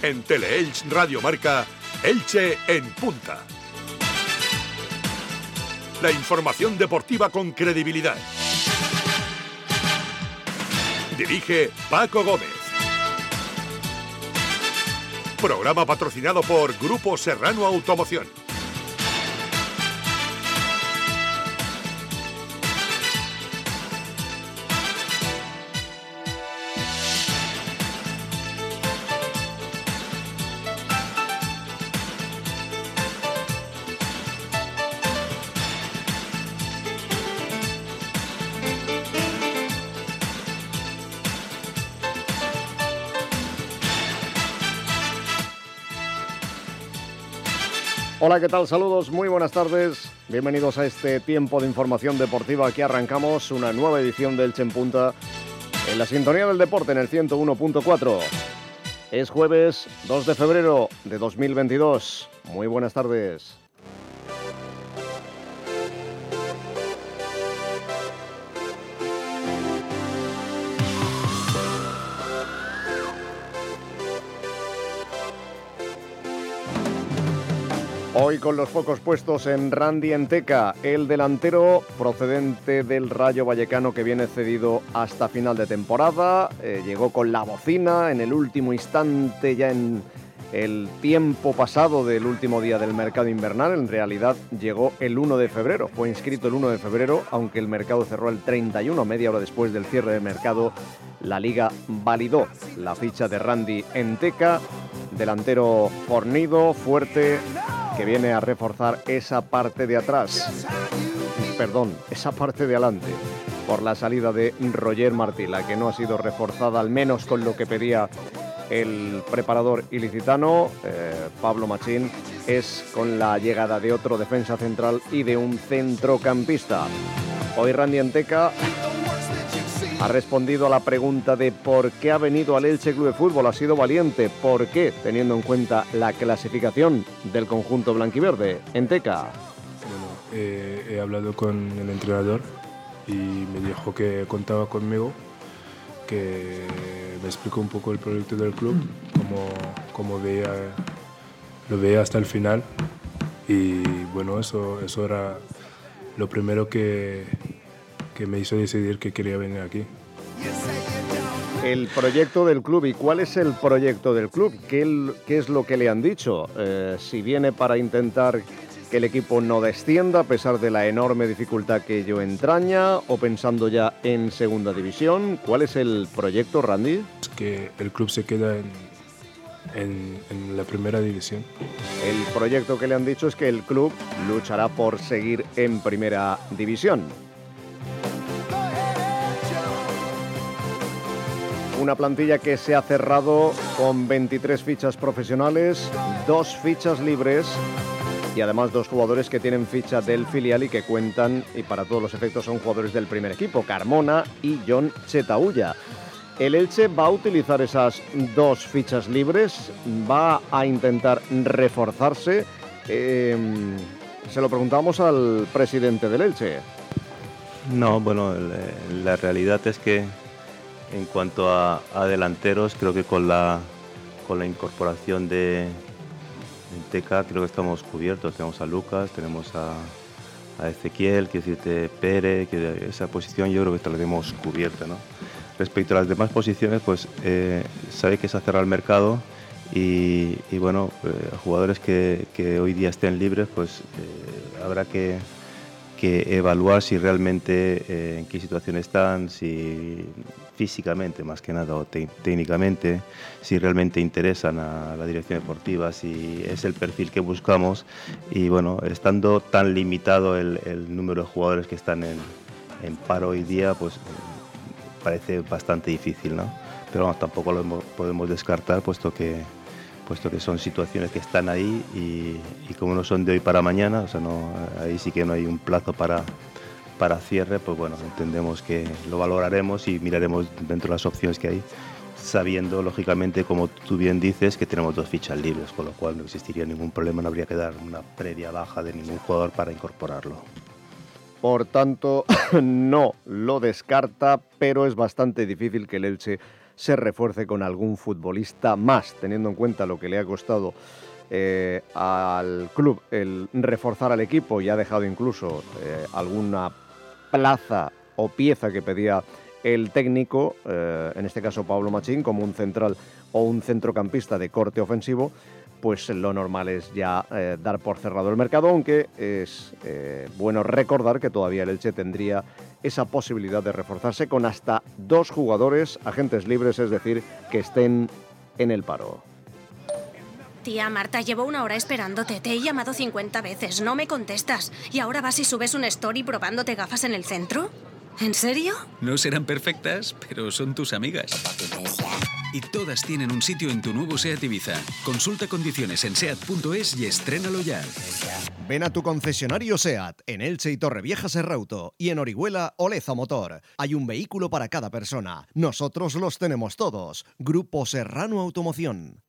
En Teleelch Radio Marca, Elche en punta. La información deportiva con credibilidad. Dirige Paco Gómez. Programa patrocinado por Grupo Serrano Automoción. Hola, ¿qué tal? Saludos, muy buenas tardes. Bienvenidos a este tiempo de información deportiva. Aquí arrancamos una nueva edición de Elche en Punta en la sintonía del deporte en el 101.4. Es jueves 2 de febrero de 2022. Muy buenas tardes. Hoy con los focos puestos en Randy Enteca, el delantero procedente del Rayo Vallecano que viene cedido hasta final de temporada. Llegó con la bocina en el último instante, ya en el tiempo pasado del último día del mercado invernal. En realidad llegó el 1 de febrero, fue inscrito el 1 de febrero, aunque el mercado cerró el 31, media hora después del cierre del mercado. La Liga validó la ficha de Randy Enteca, delantero fornido, fuerte, que viene a reforzar esa parte de atrás, esa parte de adelante, por la salida de Roger Martí, la que no ha sido reforzada, al menos con lo que pedía el preparador ilicitano, Pablo Machín, es con la llegada de otro defensa central y de un centrocampista. Hoy Randy Enteca ha respondido a la pregunta de por qué ha venido al Elche Club de Fútbol. Ha sido valiente. ¿Por qué? Teniendo en cuenta la clasificación del conjunto blanquiverde. Enteca. Bueno, he hablado con el entrenador y me dijo que contaba conmigo, que me explicó un poco el proyecto del club, cómo lo veía hasta el final. Y bueno, eso era lo primero que me hizo decidir que quería venir aquí. El proyecto del club. ¿Y cuál es el proyecto del club? ¿Qué es lo que le han dicho? Si viene para intentar que el equipo no descienda a pesar de la enorme dificultad que ello entraña, o pensando ya en segunda división. ¿Cuál es el proyecto, Randy? Es que el club se queda en la primera división. El proyecto que le han dicho es que el club luchará por seguir en primera división. Una plantilla que se ha cerrado con 23 fichas profesionales, 2 fichas libres y además 2 jugadores que tienen ficha del filial y que cuentan, y para todos los efectos son jugadores del primer equipo, Carmona y John Chetaulla. El Elche va a utilizar esas 2 fichas libres, va a intentar reforzarse. Se lo preguntamos al presidente del Elche. No, bueno, la realidad es que en cuanto a delanteros, creo que con la incorporación de Enteca creo que estamos cubiertos. Tenemos a Lucas, tenemos a Ezequiel, Pérez, que esa posición yo creo que la tenemos cubierta, ¿no? Respecto a las demás posiciones, pues sabe que se ha cerrado el mercado y bueno, jugadores que hoy día estén libres, pues habrá que evaluar si realmente en qué situación están, si físicamente más que nada o técnicamente, si realmente interesan a la dirección deportiva, si es el perfil que buscamos. Y bueno, estando tan limitado el número de jugadores que están en paro hoy día, pues parece bastante difícil, ¿no? Pero vamos, tampoco lo podemos descartar, puesto que son situaciones que están ahí y como no son de hoy para mañana, o sea, ahí sí que no hay un plazo para cierre, pues bueno, entendemos que lo valoraremos y miraremos dentro de las opciones que hay, sabiendo, lógicamente, como tú bien dices, que tenemos 2 fichas libres, con lo cual no existiría ningún problema, no habría que dar una previa baja de ningún jugador para incorporarlo. Por tanto, no lo descarta, pero es bastante difícil que el Elche se refuerce con algún futbolista más, teniendo en cuenta lo que le ha costado al club el reforzar al equipo, y ha dejado incluso alguna plaza o pieza que pedía el técnico, en este caso Pablo Machín, como un central o un centrocampista de corte ofensivo. Pues lo normal es ya dar por cerrado el mercado, aunque es bueno recordar que todavía el Elche tendría esa posibilidad de reforzarse con hasta 2 jugadores agentes libres, es decir, que estén en el paro. Tía Marta, llevo 1 hora esperándote. Te he llamado 50 veces, no me contestas. ¿Y ahora vas y subes un story probándote gafas en el centro? ¿En serio? No serán perfectas, pero son tus amigas. Y todas tienen un sitio en tu nuevo SEAT Ibiza. Consulta condiciones en seat.es y estrénalo ya. Ven a tu concesionario SEAT en Elche y Torrevieja Serrauto, y en Orihuela Oleza Motor. Hay un vehículo para cada persona. Nosotros los tenemos todos. Grupo Serrano Automoción.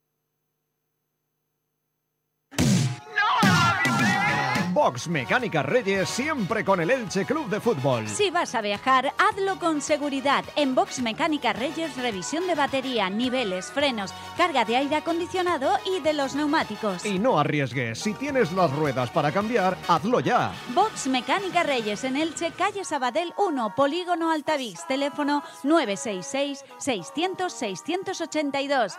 Box Mecánica Reyes, siempre con el Elche Club de Fútbol. Si vas a viajar, hazlo con seguridad. En Box Mecánica Reyes, revisión de batería, niveles, frenos, carga de aire acondicionado y de los neumáticos. Y no arriesgues, si tienes las ruedas para cambiar, hazlo ya. Box Mecánica Reyes en Elche, calle Sabadell 1, Polígono Altavix, teléfono 966 600 682.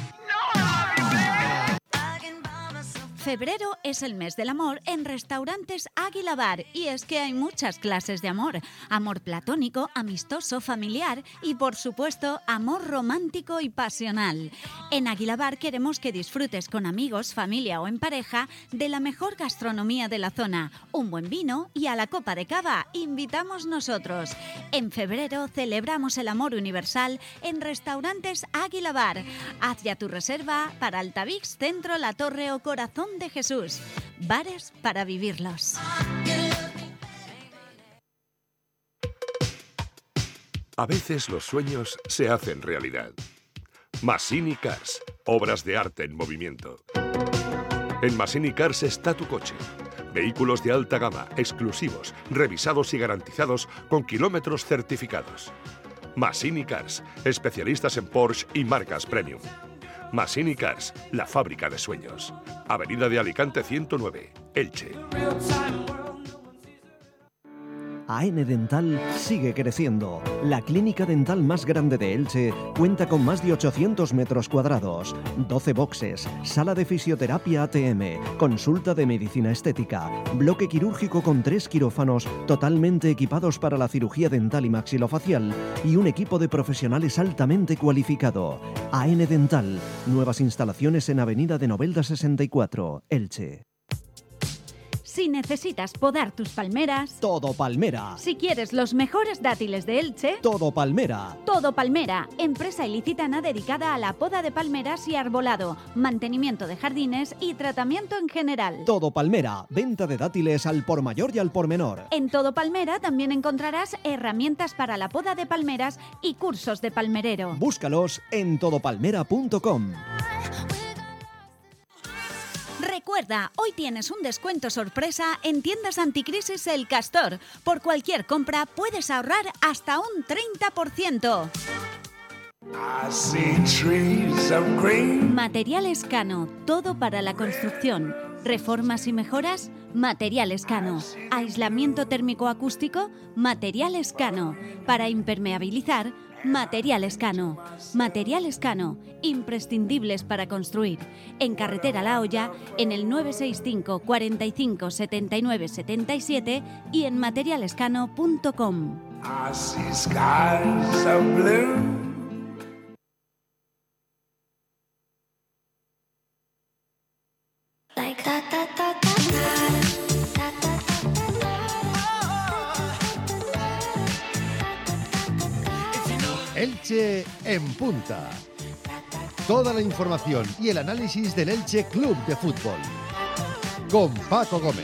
Febrero es el mes del amor en Restaurantes Águila Bar, y es que hay muchas clases de amor. Amor platónico, amistoso, familiar y, por supuesto, amor romántico y pasional. En Águila Bar queremos que disfrutes con amigos, familia o en pareja de la mejor gastronomía de la zona, un buen vino, y a la copa de cava invitamos nosotros. En febrero celebramos el amor universal en Restaurantes Águila Bar. Haz ya tu reserva para Altavix, Centro, La Torre o Corazón de Jesús. Bares para vivirlos. A veces los sueños se hacen realidad. Massini Cars, obras de arte en movimiento. En Massini Cars está tu coche. Vehículos de alta gama, exclusivos, revisados y garantizados con kilómetros certificados. Massini Cars, especialistas en Porsche y marcas premium. Massini Cars, la fábrica de sueños. Avenida de Alicante 109, Elche. AN Dental sigue creciendo. La clínica dental más grande de Elche cuenta con más de 800 metros cuadrados, 12 boxes, sala de fisioterapia ATM, consulta de medicina estética, bloque quirúrgico con 3 quirófanos totalmente equipados para la cirugía dental y maxilofacial, y un equipo de profesionales altamente cualificado. AN Dental, nuevas instalaciones en Avenida de Novelda 64, Elche. Si necesitas podar tus palmeras, Todo Palmera. si quieres los mejores dátiles de Elche, Todo Palmera. Todo Palmera, empresa ilicitana dedicada a la poda de palmeras y arbolado, mantenimiento de jardines y tratamiento en general. Todo Palmera. Venta de dátiles al por mayor y al por menor. En Todo Palmera también encontrarás herramientas para la poda de palmeras y cursos de palmerero. Búscalos en todopalmera.com. Recuerda, hoy tienes un descuento sorpresa en tiendas anticrisis El Castor. Por cualquier compra puedes ahorrar hasta un 30%. Materiales Cano, todo para la construcción. ¿Reformas y mejoras? Materiales Cano. ¿Aislamiento térmico acústico? Materiales Cano. Para impermeabilizar, Materiales Cano. Materiales Cano, imprescindibles para construir. En Carretera La Hoya, en el 965 45 79 77 y en materialescano.com. Elche en punta. Toda la información y el análisis del Elche Club de Fútbol. Con Paco Gómez.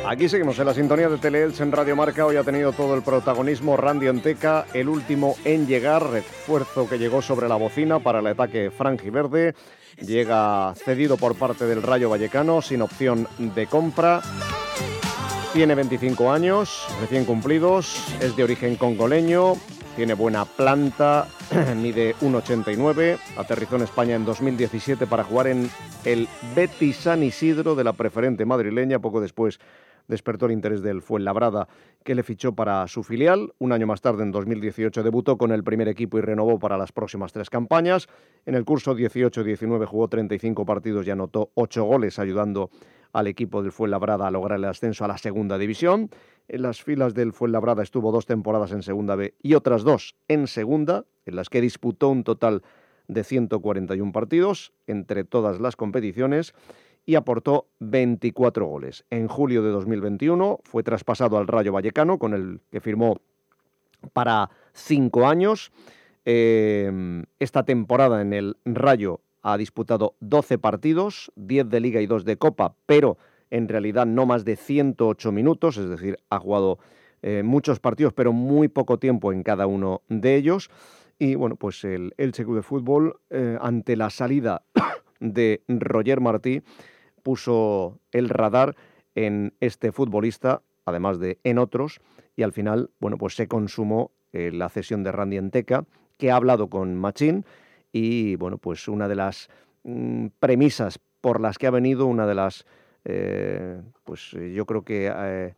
Aquí seguimos en la sintonía de Teleelch en Radio Marca. Hoy ha tenido todo el protagonismo Randy Enteca, el último en llegar, refuerzo que llegó sobre la bocina para el ataque franjiverde. Llega cedido por parte del Rayo Vallecano, sin opción de compra. Tiene 25 años, recién cumplidos, es de origen congoleño, tiene buena planta, mide 1,89, aterrizó en España en 2017 para jugar en el Betis San Isidro de la preferente madrileña. Poco después despertó el interés del Fuenlabrada, que le fichó para su filial. Un año más tarde, en 2018, debutó con el primer equipo y renovó para las próximas 3 campañas. En el curso 18-19 jugó 35 partidos y anotó 8 goles, ayudando al equipo del Fuenlabrada a lograr el ascenso a la segunda división. En las filas del Fuenlabrada estuvo 2 temporadas en Segunda B y otras 2 en Segunda, en las que disputó un total de 141 partidos entre todas las competiciones y aportó 24 goles. En julio de 2021 fue traspasado al Rayo Vallecano, con el que firmó para 5 años. Esta temporada en el Rayo ha disputado 12 partidos, 10 de Liga y 2 de Copa, pero en realidad no más de 108 minutos, es decir, ha jugado muchos partidos, pero muy poco tiempo en cada uno de ellos. Y bueno, pues el Elche Club de Fútbol, ante la salida de Roger Martí, puso el radar en este futbolista, además de en otros, y al final, bueno, pues se consumó la cesión de Randy Enteca, que ha hablado con Machín, y bueno, pues una de las premisas por las que ha venido, una de las, pues yo creo que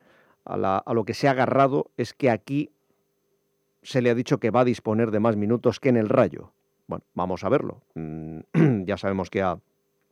a lo que se ha agarrado es que aquí se le ha dicho que va a disponer de más minutos que en el Rayo. Bueno, vamos a verlo. Ya sabemos que a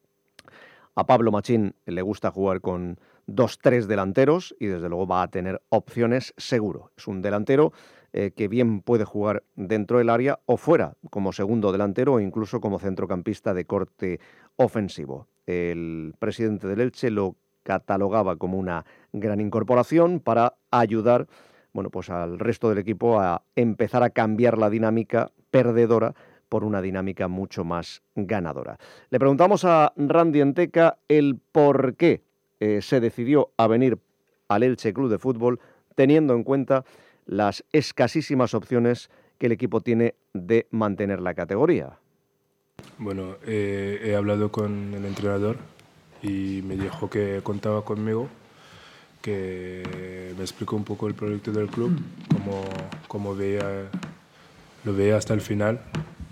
Pablo Machín le gusta jugar con 2-3 delanteros y desde luego va a tener opciones seguro. Es un delantero que bien puede jugar dentro del área o fuera, como segundo delantero o incluso como centrocampista de corte ofensivo. El presidente del Elche lo catalogaba como una gran incorporación para ayudar, bueno, pues al resto del equipo a empezar a cambiar la dinámica perdedora por una dinámica mucho más ganadora. Le preguntamos a Randy Enteca el por qué se decidió a venir al Elche Club de Fútbol, teniendo en cuenta las escasísimas opciones que el equipo tiene de mantener la categoría. Bueno, he hablado con el entrenador y me dijo que contaba conmigo, que me explicó un poco el proyecto del club, cómo lo veía hasta el final.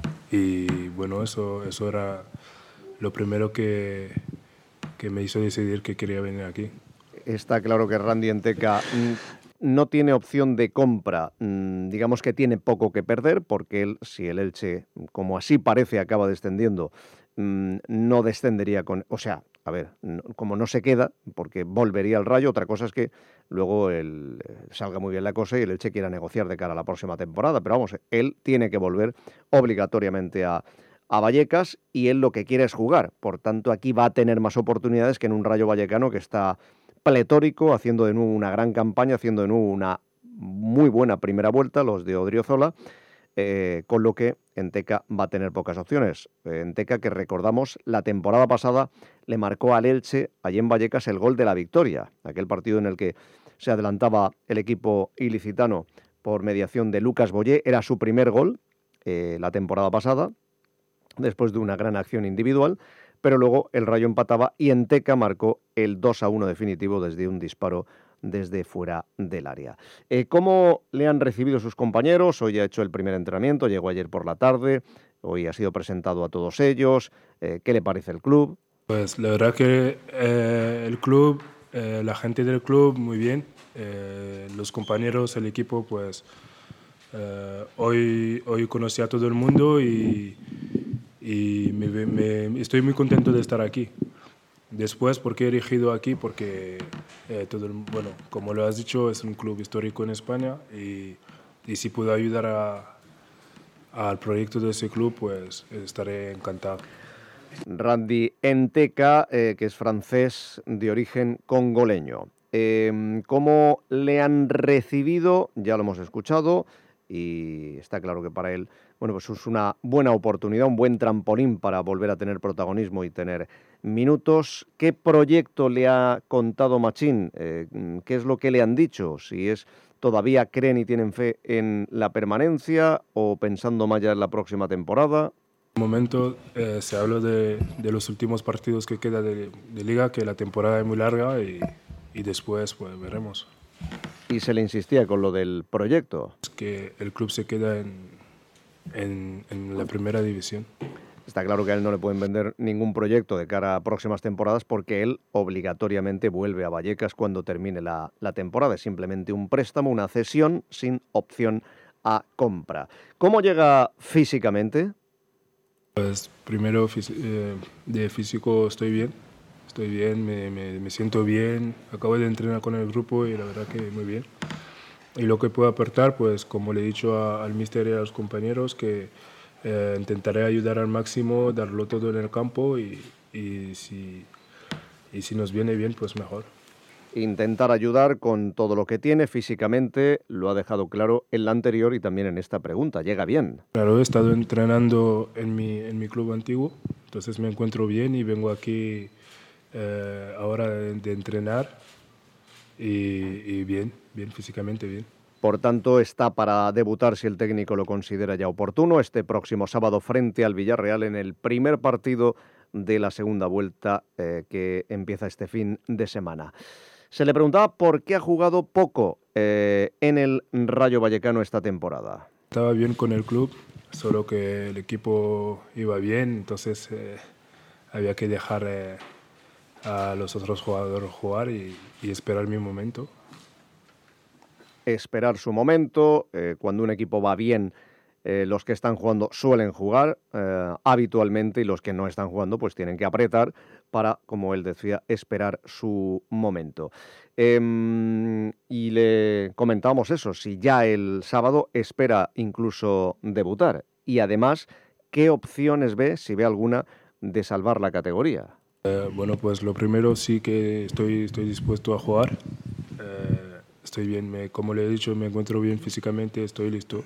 Y bueno, eso era lo primero que me hizo decidir que quería venir aquí. Está claro que Randy Enteca no tiene opción de compra, digamos que tiene poco que perder, porque si el Elche, como así parece, acaba descendiendo, no descendería con... O sea, a ver, como no se queda, porque volvería al Rayo. Otra cosa es que luego salga muy bien la cosa y el Elche quiera negociar de cara a la próxima temporada, pero vamos, él tiene que volver obligatoriamente a Vallecas y él lo que quiere es jugar. Por tanto, aquí va a tener más oportunidades que en un Rayo Vallecano que está pletórico, haciendo de nuevo una gran campaña, haciendo de nuevo una muy buena primera vuelta, los de Odriozola, con lo que Enteca va a tener pocas opciones. Enteca, que recordamos, la temporada pasada le marcó al Elche, allí en Vallecas, el gol de la victoria, aquel partido en el que se adelantaba el equipo ilicitano por mediación de Lucas Boyé. Era su primer gol la temporada pasada, después de una gran acción individual, pero luego el Rayo empataba y Enteca marcó el 2-1 definitivo desde un disparo desde fuera del área. ¿Cómo le han recibido sus compañeros? Hoy ha hecho el primer entrenamiento, llegó ayer por la tarde, hoy ha sido presentado a todos ellos. ¿Qué le parece el club? Pues la verdad que el club, la gente del club, muy bien. Los compañeros, el equipo, pues hoy conocí a todo el mundo y estoy muy contento de estar aquí. Después, ¿por qué he elegido aquí? Porque, bueno, como lo has dicho, es un club histórico en España y si puedo ayudar al proyecto de ese club, pues estaré encantado. Randy Enteca, que es francés de origen congoleño. ¿Cómo le han recibido? Ya lo hemos escuchado. y está claro que para él, bueno, pues es una buena oportunidad, un buen trampolín para volver a tener protagonismo y tener minutos. ¿Qué proyecto le ha contado Machín? ¿Qué es lo que le han dicho? Si es todavía creen y tienen fe en la permanencia o pensando más ya en la próxima temporada. De momento se habla de los últimos partidos que queda de Liga, que la temporada es muy larga y después pues veremos. Y se le insistía con lo del proyecto. Es que el club se queda en la primera división. Está claro que a él no le pueden vender ningún proyecto de cara a próximas temporadas porque él obligatoriamente vuelve a Vallecas cuando termine la temporada. Es simplemente un préstamo, una cesión sin opción a compra. ¿Cómo llega físicamente? Pues primero de físico estoy bien, me siento bien, acabo de entrenar con el grupo y la verdad que muy bien. Y lo que puedo aportar, pues como le he dicho al míster y a los compañeros, que intentaré ayudar al máximo, darlo todo en el campo y si nos viene bien, pues mejor. Intentar ayudar con todo lo que tiene físicamente, lo ha dejado claro en la anterior y también en esta pregunta. ¿Llega bien? Claro, he estado entrenando en mi club antiguo, entonces me encuentro bien y vengo aquí ahora de entrenar y bien, físicamente bien. Por tanto, está para debutar si el técnico lo considera ya oportuno este próximo sábado frente al Villarreal en el primer partido de la segunda vuelta que empieza este fin de semana. Se le preguntaba por qué ha jugado poco en el Rayo Vallecano esta temporada. Estaba bien con el club, solo que el equipo iba bien, entonces había que dejar a los otros jugadores jugar y esperar mi momento. Esperar su momento, cuando un equipo va bien, los que están jugando suelen jugar habitualmente y los que no están jugando pues tienen que apretar para, como él decía, esperar su momento. Y le comentábamos eso, si ya el sábado espera incluso debutar y además, ¿qué opciones ve, si ve alguna, de salvar la categoría? Bueno, pues lo primero sí que estoy dispuesto a jugar. Estoy bien, como le he dicho, me encuentro bien físicamente, estoy listo.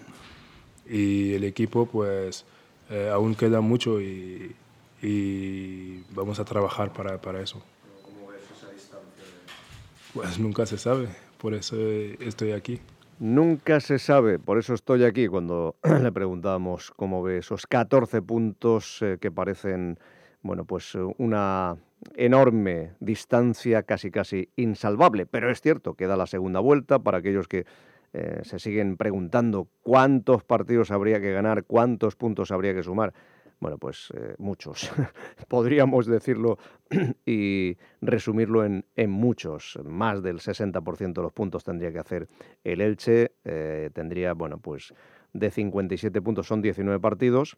Y el equipo, pues, aún queda mucho y vamos a trabajar para eso. ¿Cómo ves esa distancia? Pues nunca se sabe, por eso estoy aquí. Nunca se sabe, por eso estoy aquí. Cuando le preguntábamos cómo ve esos 14 puntos que parecen, bueno, pues una enorme distancia, casi insalvable. Pero es cierto, queda la segunda vuelta para aquellos que se siguen preguntando cuántos partidos habría que ganar, cuántos puntos habría que sumar. Bueno, pues muchos. Podríamos decirlo y resumirlo en muchos. Más del 60% de los puntos tendría que hacer el Elche. Tendría, bueno, pues de 57 puntos son 19 partidos.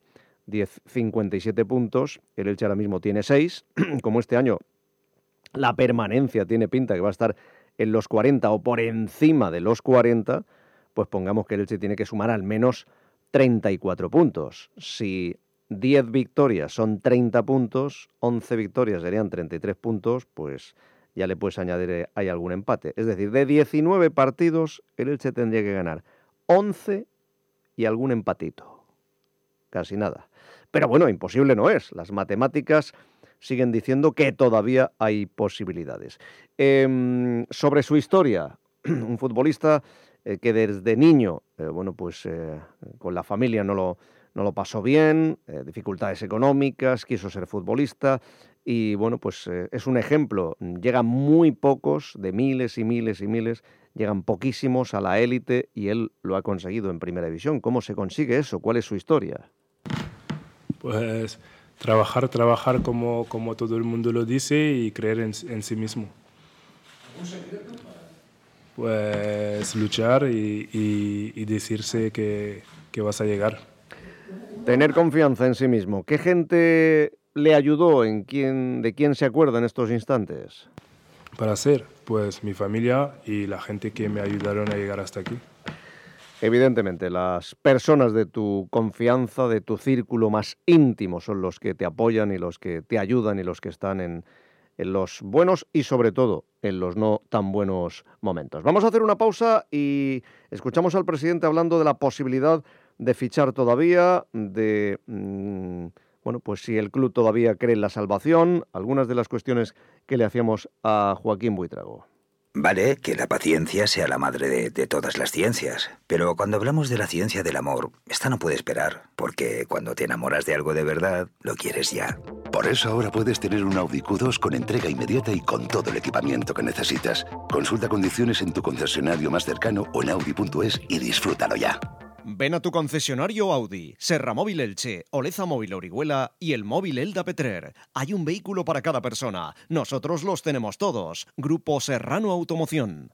57 puntos. El Elche ahora mismo tiene 6. Como este año la permanencia tiene pinta que va a estar en los 40 o por encima de los 40, pues pongamos que el Elche tiene que sumar al menos 34 puntos. Si 10 victorias son 30 puntos, 11 victorias serían 33 puntos, pues ya le puedes añadir hay algún empate. Es decir, de 19 partidos, el Elche tendría que ganar 11 y algún empatito. Casi nada. Pero bueno, imposible no es. Las matemáticas siguen diciendo que todavía hay posibilidades. Sobre su historia, un futbolista que desde niño, con la familia no lo pasó bien, dificultades económicas, quiso ser futbolista y bueno, pues es un ejemplo. Llegan muy pocos, de miles y miles y miles, llegan poquísimos a la élite y él lo ha conseguido en Primera División. ¿Cómo se consigue eso? ¿Cuál es su historia? Pues trabajar como todo el mundo lo dice y creer en sí mismo. ¿Algún secreto? Pues luchar y decirse que vas a llegar. Tener confianza en sí mismo. ¿Qué gente le ayudó? ¿De quién se acuerda en estos instantes? Para ser, pues mi familia y la gente que me ayudaron a llegar hasta aquí. Evidentemente, las personas de tu confianza, de tu círculo más íntimo, son los que te apoyan y los que te ayudan y los que están en los buenos y sobre todo en los no tan buenos momentos. Vamos a hacer una pausa y escuchamos al presidente hablando de la posibilidad de fichar todavía, de bueno, pues si el club todavía cree en la salvación, algunas de las cuestiones que le hacíamos a Joaquín Buitrago. Vale, que la paciencia sea la madre de todas las ciencias. Pero cuando hablamos de la ciencia del amor, esta no puede esperar, porque cuando te enamoras de algo de verdad, lo quieres ya. Por eso ahora puedes tener un Audi Q2 con entrega inmediata y con todo el equipamiento que necesitas. Consulta condiciones en tu concesionario más cercano o en Audi.es y disfrútalo ya. Ven a tu concesionario Audi, Serra Móvil Elche, Oleza Móvil Orihuela y el Móvil Elda Petrer. Hay un vehículo para cada persona. Nosotros los tenemos todos. Grupo Serrano Automoción.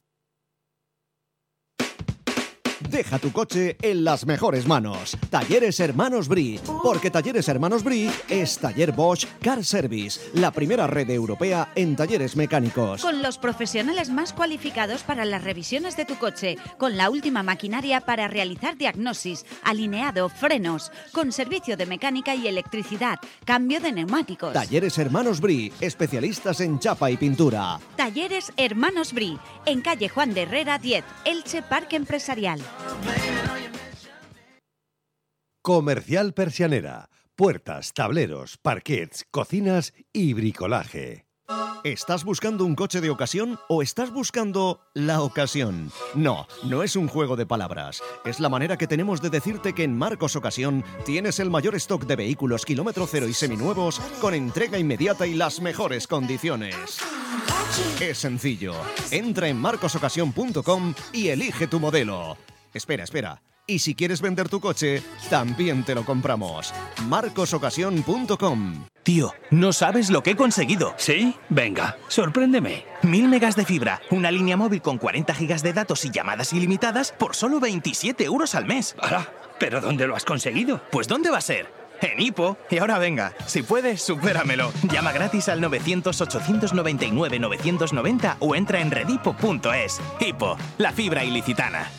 Deja tu coche en las mejores manos. Talleres Hermanos Brie, porque Talleres Hermanos Brie es Taller Bosch Car Service, la primera red europea en talleres mecánicos. Con los profesionales más cualificados para las revisiones de tu coche, con la última maquinaria para realizar diagnosis, alineado, frenos, con servicio de mecánica y electricidad, cambio de neumáticos. Talleres Hermanos Brie, especialistas en chapa y pintura. Talleres Hermanos Brie, en calle Juan de Herrera 10, Elche Parque Empresarial. Comercial Persianera. Puertas, tableros, parquets, cocinas y bricolaje. ¿Estás buscando un coche de ocasión o estás buscando la ocasión? No, no es un juego de palabras. Es la manera que tenemos de decirte que en Marcos Ocasión tienes el mayor stock de vehículos kilómetro cero y seminuevos con entrega inmediata y las mejores condiciones. Es sencillo. Entra en marcosocasión.com y elige tu modelo. Espera. Y si quieres vender tu coche, también te lo compramos. marcosocasión.com. Tío, no sabes lo que he conseguido. ¿Sí? Venga, sorpréndeme. 1000 megas de fibra, una línea móvil con 40 gigas de datos y llamadas ilimitadas por solo 27 euros al mes. ¡Hala! ¿Pero dónde lo has conseguido? Pues ¿dónde va a ser? En Hipo. Y ahora venga, si puedes, supéramelo. Llama gratis al 900-899-990 o entra en redipo.es. Hipo, la fibra ilicitana.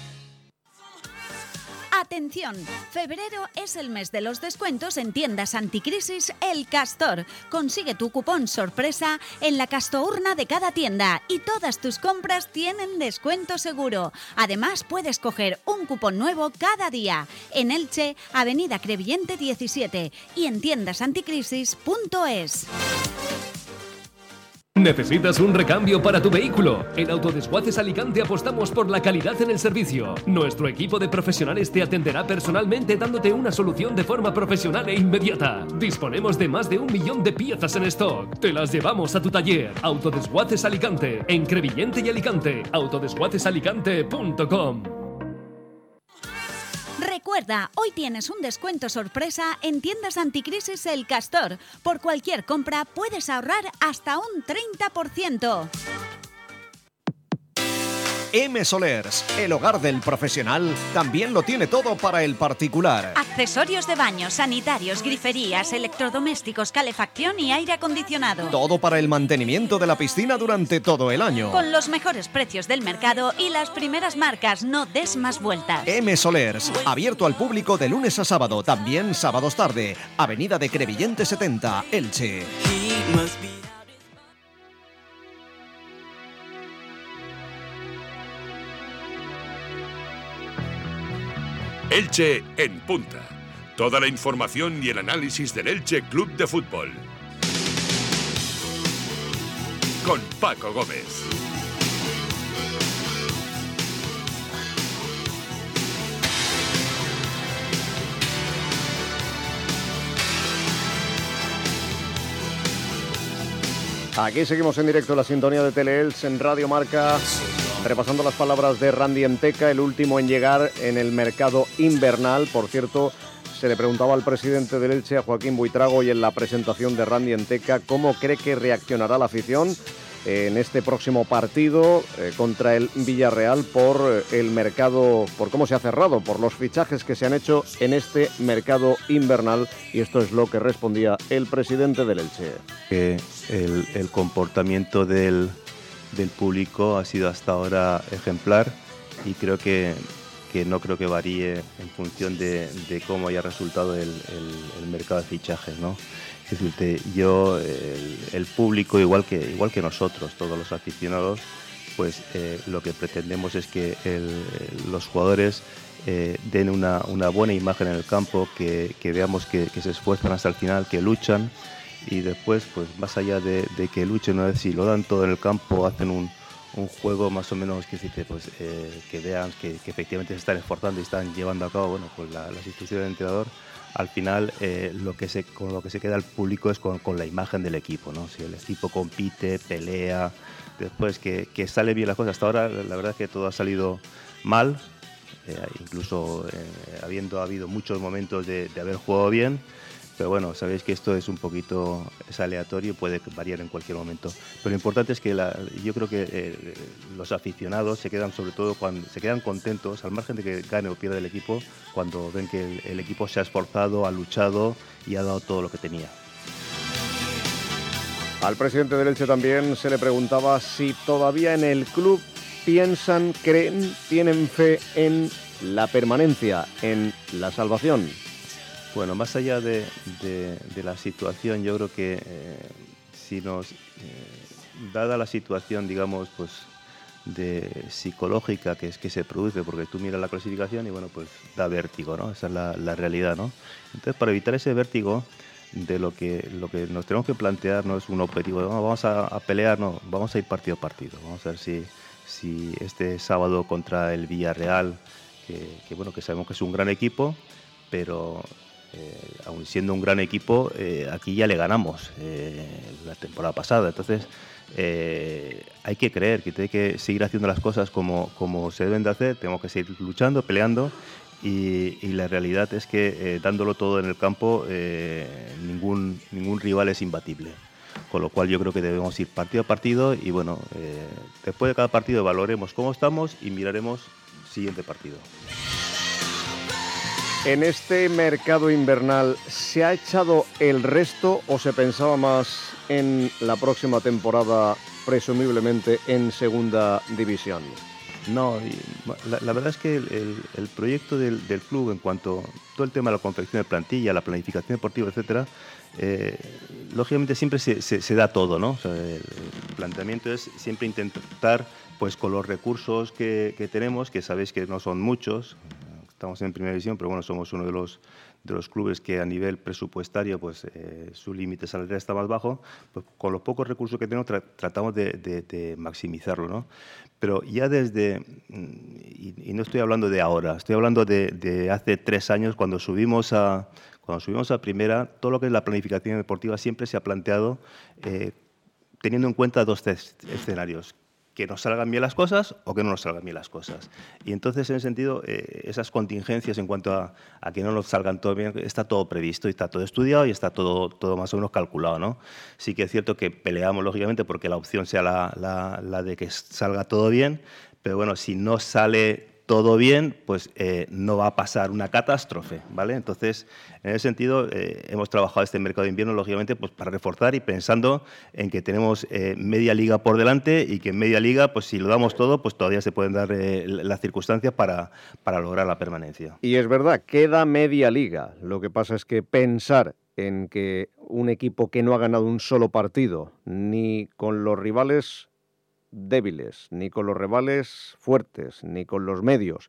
Atención, febrero es el mes de los descuentos en tiendas anticrisis El Castor. Consigue tu cupón sorpresa en la castourna de cada tienda y todas tus compras tienen descuento seguro. Además, puedes coger un cupón nuevo cada día. En Elche, Avenida Crevillente 17 y en tiendasanticrisis.es. ¿Necesitas un recambio para tu vehículo? En Autodesguaces Alicante apostamos por la calidad en el servicio. Nuestro equipo de profesionales te atenderá personalmente dándote una solución de forma profesional e inmediata. Disponemos de más de 1 millón de piezas en stock. Te las llevamos a tu taller. Autodesguaces Alicante, en Crevillente y Alicante. autodesguacesalicante.com. Recuerda, hoy tienes un descuento sorpresa en tiendas anticrisis El Castor. Por cualquier compra puedes ahorrar hasta un 30%. M Solers, el hogar del profesional, también lo tiene todo para el particular. Accesorios de baño, sanitarios, griferías, electrodomésticos, calefacción y aire acondicionado. Todo para el mantenimiento de la piscina durante todo el año. Con los mejores precios del mercado y las primeras marcas, no des más vueltas. M Solers, abierto al público de lunes a sábado, también sábados tarde. Avenida de Crevillente 70, Elche. Elche en punta. Toda la información y el análisis del Elche Club de Fútbol. Con Paco Gómez. Aquí seguimos en directo la sintonía de Teleelch en Radio Marca, repasando las palabras de Randy Enteca, el último en llegar en el mercado invernal. Por cierto, se le preguntaba al presidente del Elche, a Joaquín Buitrago, y en la presentación de Randy Enteca, cómo cree que reaccionará la afición en este próximo partido contra el Villarreal por el mercado, por cómo se ha cerrado, por los fichajes que se han hecho en este mercado invernal. Y esto es lo que respondía el presidente del Elche. Que el comportamiento del público ha sido hasta ahora ejemplar y creo que no creo que varíe en función de cómo haya resultado el mercado de fichajes, ¿no? Es decir, yo, el público, igual que nosotros, todos los aficionados, pues lo que pretendemos es que los jugadores den una buena imagen en el campo, que veamos que se esfuerzan hasta el final, que luchan, y después, pues más allá de que luchen, una vez si lo dan todo en el campo, hacen un juego más o menos que vean que efectivamente se están esforzando y están llevando a cabo, bueno, pues las instrucciones del entrenador. Al final con lo que se queda el público es con la imagen del equipo, ¿no? Si el equipo compite, pelea, después que sale bien las cosas. Hasta ahora la verdad es que todo ha salido mal, incluso habiendo habido muchos momentos de haber jugado bien, pero bueno, sabéis que esto es aleatorio y puede variar en cualquier momento. Pero lo importante es que yo creo que los aficionados se quedan, sobre todo, se quedan contentos, al margen de que gane o pierda el equipo, cuando ven que el equipo se ha esforzado, ha luchado y ha dado todo lo que tenía. Al presidente del Elche también se le preguntaba si todavía en el club piensan, creen, tienen fe en la permanencia, en la salvación. Bueno, más allá de la situación, yo creo que dada la situación, digamos, pues psicológica que se produce, porque tú miras la clasificación y bueno, pues da vértigo, ¿no? Esa es la realidad, ¿no? Entonces, para evitar ese vértigo, de lo que nos tenemos que plantear no es un objetivo, vamos a pelear, no, vamos a ir partido a partido. Vamos a ver si este sábado contra el Villarreal, que bueno, que sabemos que es un gran equipo, pero aun siendo un gran equipo, aquí ya le ganamos la temporada pasada. Entonces hay que creer que hay que seguir haciendo las cosas como se deben de hacer. Tenemos que seguir luchando, peleando, y la realidad es que dándolo todo en el campo, ningún rival es imbatible. Con lo cual yo creo que debemos ir partido a partido y bueno, después de cada partido evaluaremos cómo estamos y miraremos siguiente partido. En este mercado invernal, ¿se ha echado el resto o se pensaba más en la próxima temporada, presumiblemente en segunda división? No, la verdad es que el proyecto del club, en cuanto a todo el tema de la confección de plantilla, la planificación deportiva, etcétera, lógicamente siempre se da todo, ¿no? O sea, el planteamiento es siempre intentar, pues con los recursos que tenemos, que sabéis que no son muchos. Estamos en primera división, pero bueno, somos uno de los clubes que a nivel presupuestario, pues su límite salarial está más bajo. Pues con los pocos recursos que tenemos tratamos de maximizarlo, ¿no? Pero ya y no estoy hablando de ahora, estoy hablando de hace 3 años, cuando subimos a primera, todo lo que es la planificación deportiva siempre se ha planteado teniendo en cuenta 2 escenarios: que nos salgan bien las cosas o que no nos salgan bien las cosas. Y entonces, en ese sentido, esas contingencias en cuanto a que no nos salgan todo bien, está todo previsto y está todo estudiado y está todo más o menos calculado, ¿no? Sí que es cierto que peleamos, lógicamente, porque la opción sea la de que salga todo bien, pero bueno, si no sale todo bien, pues no va a pasar una catástrofe, ¿vale? Entonces, en ese sentido, hemos trabajado este mercado de invierno, lógicamente, pues para reforzar y pensando en que tenemos media liga por delante y que en media liga, pues si lo damos todo, pues todavía se pueden dar las circunstancias para lograr la permanencia. Y es verdad, queda media liga. Lo que pasa es que pensar en que un equipo que no ha ganado un solo partido, ni con los rivales débiles, ni con los rivales fuertes, ni con los medios.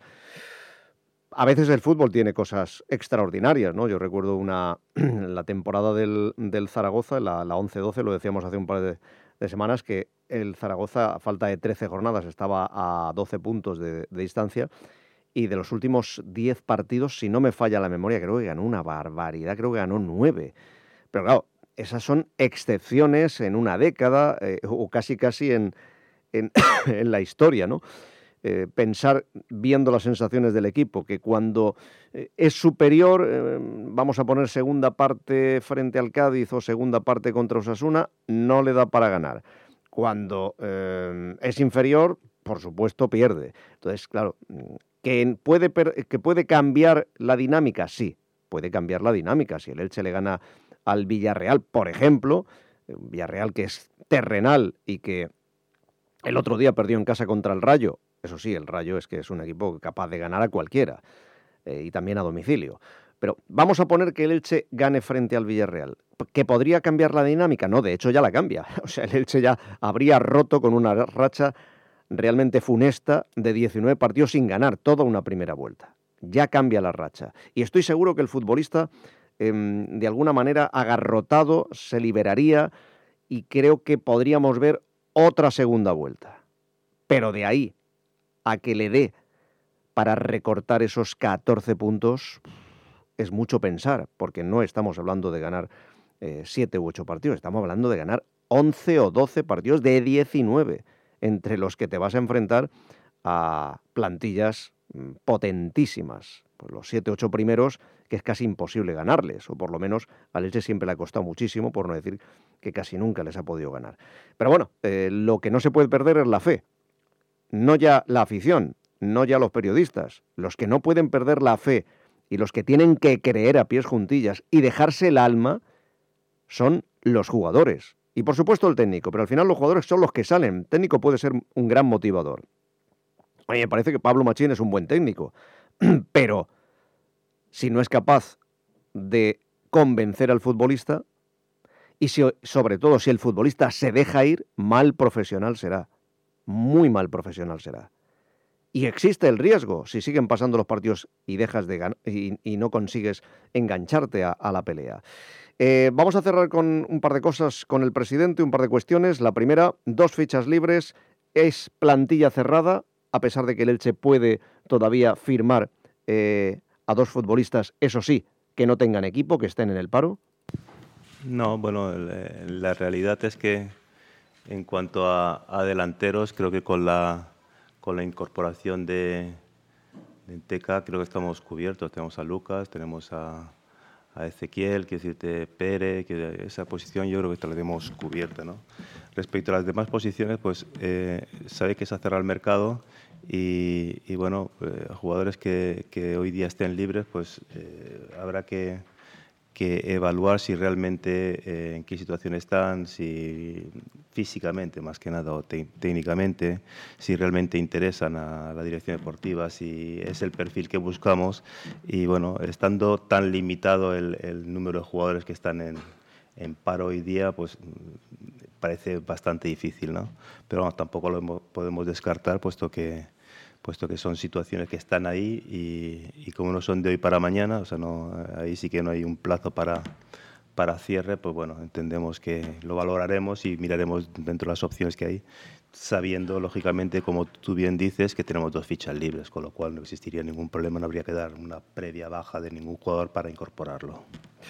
A veces el fútbol tiene cosas extraordinarias, ¿no? Yo recuerdo la temporada del Zaragoza, la 11-12, lo decíamos hace un par de semanas, que el Zaragoza, a falta de 13 jornadas, estaba a 12 puntos de distancia, y de los últimos 10 partidos, si no me falla la memoria, creo que ganó una barbaridad, creo que ganó 9. Pero claro, esas son excepciones en una década, o casi en la historia, ¿no? Pensar, viendo las sensaciones del equipo, que cuando es superior, vamos a poner segunda parte frente al Cádiz o segunda parte contra Osasuna, no le da para ganar. Cuando es inferior, por supuesto, pierde. Entonces, claro, que puede cambiar la dinámica, sí, puede cambiar la dinámica. Si el Elche le gana al Villarreal, por ejemplo, un Villarreal que es terrenal y que el otro día perdió en casa contra el Rayo. Eso sí, el Rayo es que es un equipo capaz de ganar a cualquiera, y también a domicilio. Pero vamos a poner que el Elche gane frente al Villarreal. ¿Que podría cambiar la dinámica? No, de hecho ya la cambia. O sea, el Elche ya habría roto con una racha realmente funesta de 19 partidos sin ganar, toda una primera vuelta. Ya cambia la racha. Y estoy seguro que el futbolista, de alguna manera, agarrotado, se liberaría y creo que podríamos ver otra segunda vuelta. Pero de ahí a que le dé para recortar esos 14 puntos, es mucho pensar, porque no estamos hablando de ganar 7 u 8 partidos, estamos hablando de ganar 11 o 12 partidos de 19, entre los que te vas a enfrentar a plantillas potentísimas. Pues los 7 o 8 primeros, que es casi imposible ganarles, o por lo menos al Elche siempre le ha costado muchísimo, por no decir que casi nunca les ha podido ganar. Pero bueno, lo que no se puede perder es la fe. No ya la afición, no ya los periodistas. Los que no pueden perder la fe y los que tienen que creer a pies juntillas y dejarse el alma son los jugadores. Y por supuesto el técnico, pero al final los jugadores son los que salen. El técnico puede ser un gran motivador. A mí me parece que Pablo Machín es un buen técnico, pero si no es capaz de convencer al futbolista y sobre todo si el futbolista se deja ir, mal profesional será. Muy mal profesional será. Y existe el riesgo, si siguen pasando los partidos y dejas de ganar y no consigues engancharte a la pelea. Vamos a cerrar con un par de cosas con el presidente, un par de cuestiones. La primera, 2 fichas libres, es plantilla cerrada, a pesar de que el Elche puede todavía firmar a 2 futbolistas, eso sí, que no tengan equipo, que estén en el paro. No, bueno, la realidad es que en cuanto a delanteros, creo que con la incorporación de Teca creo que estamos cubiertos. Tenemos a Lucas, tenemos a Ezequiel, quiero decirte, Pérez, que esa posición yo creo que la tenemos cubierta, ¿no? Respecto a las demás posiciones, pues sabéis que se ha cerrado el mercado y bueno, jugadores que hoy día estén libres, pues habrá que evaluar si realmente en qué situación están, si físicamente más que nada o técnicamente, si realmente interesan a la dirección deportiva, si es el perfil que buscamos y bueno, estando tan limitado el número de jugadores que están en paro hoy día, pues parece bastante difícil, ¿no? Pero bueno, tampoco lo podemos descartar puesto que son situaciones que están ahí y como no son de hoy para mañana, o sea, ahí sí que no hay un plazo para cierre, pues bueno, entendemos que lo valoraremos y miraremos dentro de las opciones que hay, sabiendo, lógicamente, como tú bien dices, que tenemos 2 fichas libres, con lo cual no existiría ningún problema, no habría que dar una previa baja de ningún jugador para incorporarlo.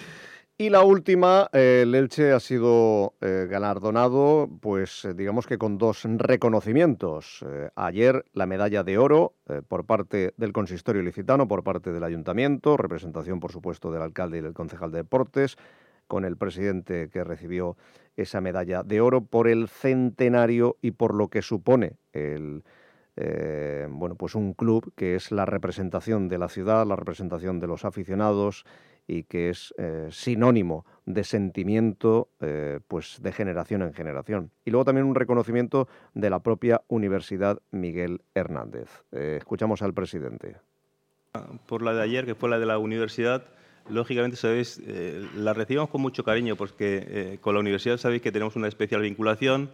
Y la última, el Elche ha sido galardonado, pues digamos que con 2 reconocimientos. Ayer la medalla de oro por parte del consistorio ilicitano, por parte del ayuntamiento, representación por supuesto del alcalde y del concejal de deportes, con el presidente que recibió esa medalla de oro por el centenario y por lo que supone bueno, pues un club que es la representación de la ciudad, la representación de los aficionados y que es sinónimo de sentimiento pues de generación en generación. Y luego también un reconocimiento de la propia Universidad Miguel Hernández. Escuchamos al presidente. Por la de ayer, que fue la de la universidad, lógicamente, sabéis, la recibimos con mucho cariño porque con la universidad sabéis que tenemos una especial vinculación.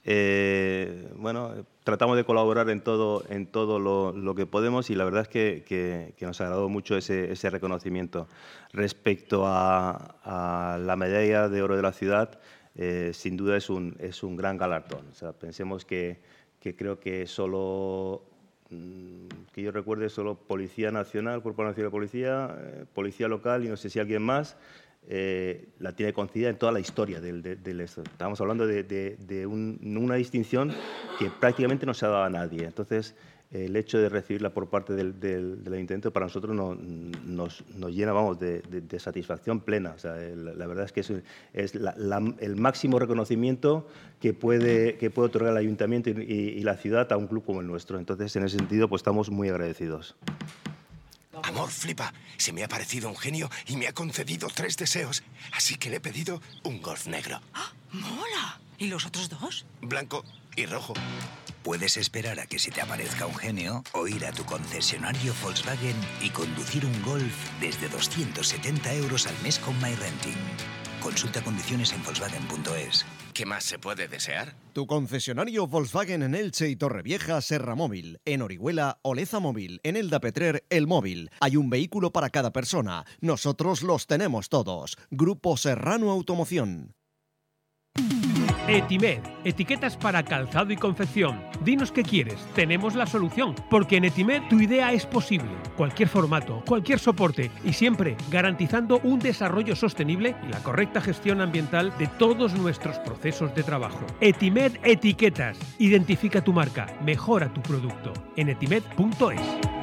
Bueno, tratamos de colaborar en todo lo que podemos y la verdad es que nos agradó mucho ese reconocimiento. Respecto a la medalla de oro de la ciudad, sin duda es un gran galardón. O sea, pensemos que creo que solo, que yo recuerde, solo Policía Nacional, Cuerpo Nacional de Policía, Policía Local y no sé si alguien más, la tiene concedida en toda la historia del esto. Estamos hablando de una distinción que prácticamente no se ha dado a nadie. Entonces, el hecho de recibirla por parte del ayuntamiento para nosotros nos llena, vamos, de satisfacción plena. O sea, la verdad es que es el máximo reconocimiento que puede otorgar el ayuntamiento y la ciudad a un club como el nuestro. Entonces, en ese sentido, pues estamos muy agradecidos. Amor, flipa. Se me ha parecido un genio y me ha concedido 3 deseos. Así que le he pedido un Golf negro. ¡Ah! ¡Mola! ¿Y los otros 2? Blanco y rojo. Puedes esperar a que se te aparezca un genio o ir a tu concesionario Volkswagen y conducir un Golf desde 270 € al mes con MyRenting. Consulta condiciones en Volkswagen.es. ¿Qué más se puede desear? Tu concesionario Volkswagen en Elche y Torrevieja, Serra Móvil. En Orihuela, Oleza Móvil. En Elda Petrer, El Móvil. Hay un vehículo para cada persona. Nosotros los tenemos todos. Grupo Serrano Automoción. Etimed, etiquetas para calzado y confección. Dinos qué quieres, tenemos la solución, porque en Etimed tu idea es posible. Cualquier formato, cualquier soporte y siempre garantizando un desarrollo sostenible y la correcta gestión ambiental de todos nuestros procesos de trabajo. Etimed Etiquetas. Identifica tu marca, mejora tu producto. En etimed.es.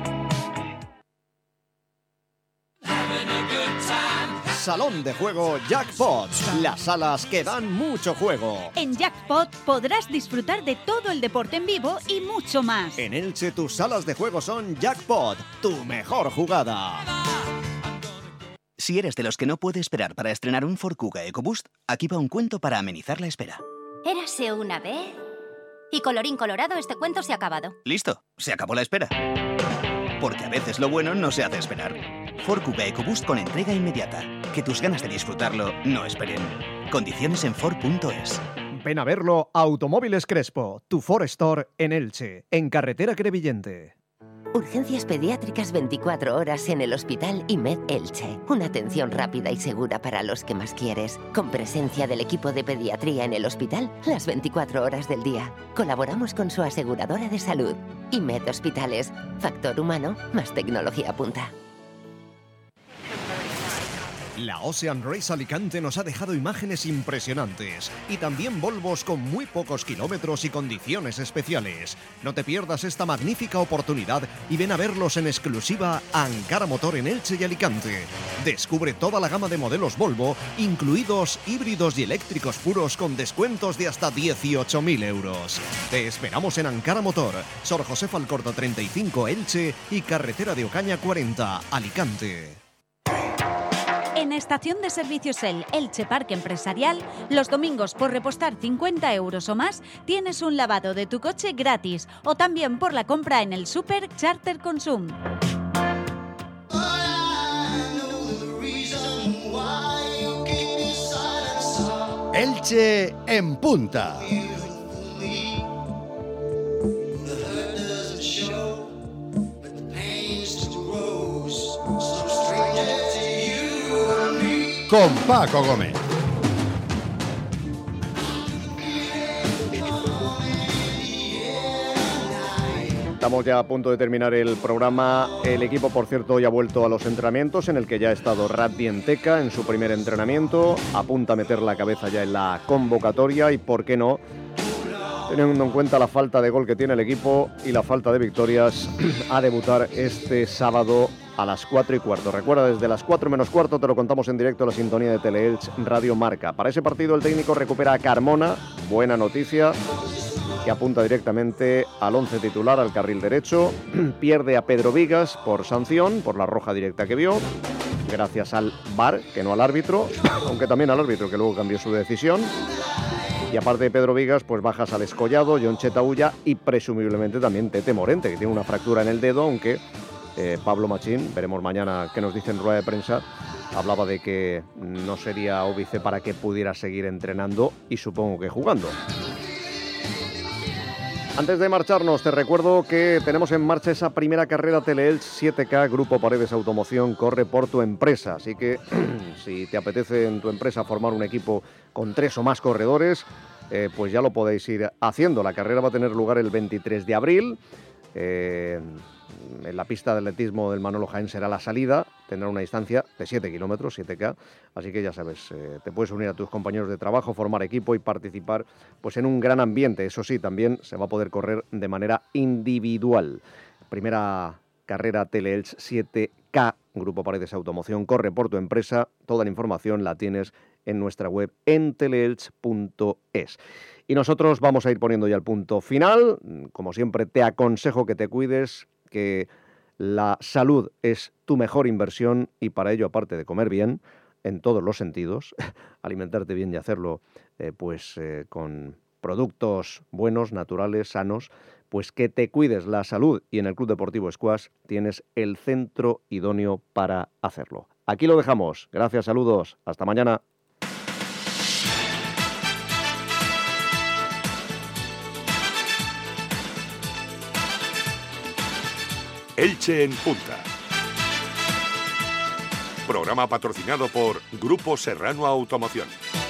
Salón de juego Jackpot. Las salas que dan mucho juego. En Jackpot podrás disfrutar de todo el deporte en vivo y mucho más. En Elche tus salas de juego son Jackpot, tu mejor jugada. Si eres de los que no puede esperar para estrenar un Ford Kuga EcoBoost, aquí va un cuento para amenizar la espera. Érase una vez... Y colorín colorado, este cuento se ha acabado. Listo, se acabó la espera. Porque a veces lo bueno no se hace esperar. Ford Kuga EcoBoost con entrega inmediata. Que tus ganas de disfrutarlo no esperen. Condiciones en Ford.es. Ven a verlo a Automóviles Crespo, tu Ford Store en Elche, en carretera Crevillente. Urgencias pediátricas 24 horas en el Hospital IMED Elche. Una atención rápida y segura para los que más quieres. Con presencia del equipo de pediatría en el hospital las 24 horas del día. Colaboramos con su aseguradora de salud. IMED Hospitales. Factor humano más tecnología punta. La Ocean Race Alicante nos ha dejado imágenes impresionantes y también Volvos con muy pocos kilómetros y condiciones especiales. No te pierdas esta magnífica oportunidad y ven a verlos en exclusiva a Ankara Motor en Elche y Alicante. Descubre toda la gama de modelos Volvo, incluidos híbridos y eléctricos puros con descuentos de hasta 18.000 euros. Te esperamos en Ankara Motor, Sor José Falcorta 35 Elche y Carretera de Ocaña 40 Alicante. En Estación de Servicios Elche Parque Empresarial, los domingos por repostar 50 euros o más, tienes un lavado de tu coche gratis o también por la compra en el Super Charter Consum. Elche en punta. Con Paco Gómez. Estamos ya a punto de terminar el programa. El equipo, por cierto, ya ha vuelto a los entrenamientos, en el que ya ha estado Raddi Enteca en su primer entrenamiento. Apunta a meter la cabeza ya en la convocatoria y, ¿por qué no?, teniendo en cuenta la falta de gol que tiene el equipo y la falta de victorias, a debutar este sábado a las 4:15. Recuerda, desde las 4 menos cuarto te lo contamos en directo a la sintonía de Teleelch Radio Marca. Para ese partido el técnico recupera a Carmona, buena noticia, que apunta directamente al 11 titular, al carril derecho. Pierde a Pedro Vigas por sanción, por la roja directa que vio, gracias al VAR, que no al árbitro, aunque también al árbitro, que luego cambió su decisión. Y aparte de Pedro Vigas, pues bajas al Escollado, John Chetaulla y presumiblemente también Tete Morente, que tiene una fractura en el dedo, aunque Pablo Machín, veremos mañana qué nos dice en rueda de prensa, hablaba de que no sería óbice para que pudiera seguir entrenando y supongo que jugando. Antes de marcharnos, te recuerdo que tenemos en marcha esa primera carrera Teleelch 7K, Grupo Paredes Automoción, corre por tu empresa. Así que si te apetece en tu empresa formar un equipo con 3 o más corredores, pues ya lo podéis ir haciendo. La carrera va a tener lugar el 23 de abril. En la pista de atletismo del Manolo Jaén será la salida, tendrá una distancia de 7 kilómetros, 7K, así que ya sabes, te puedes unir a tus compañeros de trabajo, formar equipo y participar pues en un gran ambiente. Eso sí, también se va a poder correr de manera individual. Primera carrera Teleelch 7K, Grupo Paredes Automoción, corre por tu empresa. Toda la información la tienes en nuestra web en teleelch.es. Y nosotros vamos a ir poniendo ya el punto final. Como siempre, te aconsejo que te cuides, que la salud es tu mejor inversión y para ello, aparte de comer bien, en todos los sentidos, alimentarte bien y hacerlo con productos buenos, naturales, sanos, pues que te cuides la salud, y en el Club Deportivo Squash tienes el centro idóneo para hacerlo. Aquí lo dejamos. Gracias, saludos. Hasta mañana. Elche en Punta. Programa patrocinado por Grupo Serrano Automoción.